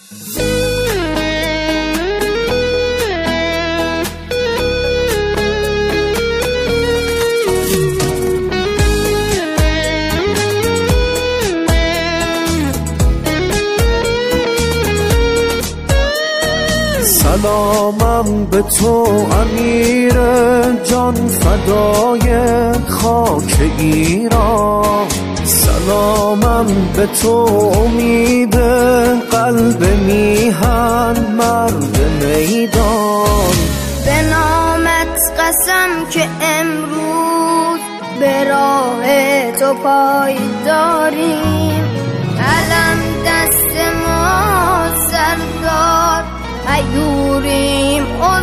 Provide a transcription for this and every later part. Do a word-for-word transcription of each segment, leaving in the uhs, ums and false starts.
سلامم به تو امیر جان فدای خاک ایران، سلامم به تو امید قلب میهن مرد میدان. به نامت قسم که امروز به راه تو پای داریم، علم دست ما سردار ایوریم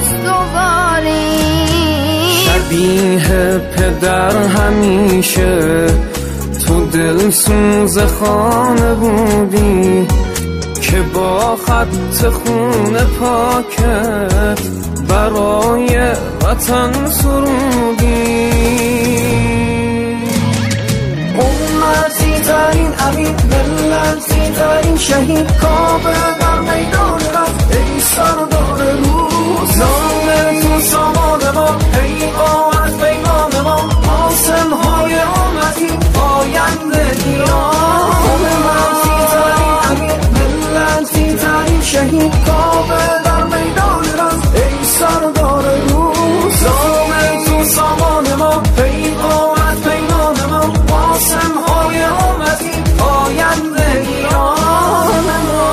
استواریم. شبیه پدر همیشه تو دل سوز خانه بودی، که با خط خون پاکت برای وطن سرودی. امتی ترین امید، ملتی ترین شهید، کابه در میدان رفت ای سردار روز. نام تو سامان ما، پیغام از پیمان ما، آسم های آمدی آینده ایران. امتی ترین امید، ملتی ترین شهید، کابه در میدان رفت ای سردار روز. نام تو سامان ما، پیغام از پیمان ما، آسم های آمدی آینده ایران ما.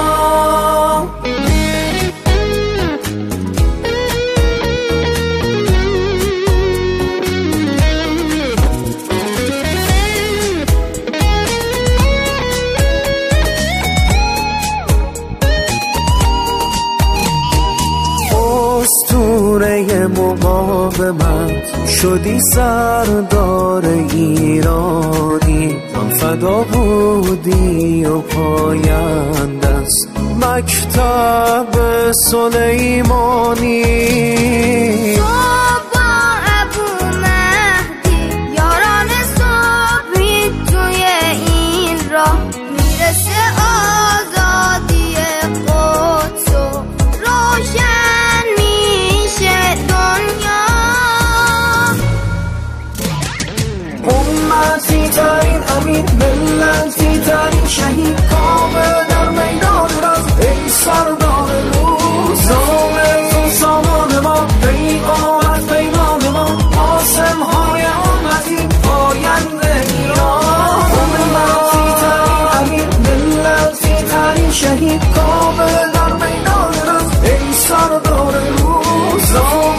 اسطوره مقاومت شدی سردار ایرانی، جان فدا بودی و پاینده است مکتب سلیمانی. تو با ابو مهدی یاران صبحی توی این راه، میرسه آزادی قدس و روشن میشه دنیا. امتی ترین امید، ملتی ترین شهید، کابه در میدان رفت ای سردار روز. نام تو سامان ما، پیغام از پیمان ما، آسم های آمدی آینده ایران. امتی ترین امید، ملتی ترین شهید، کابه در میدان رفت ای سردار روز.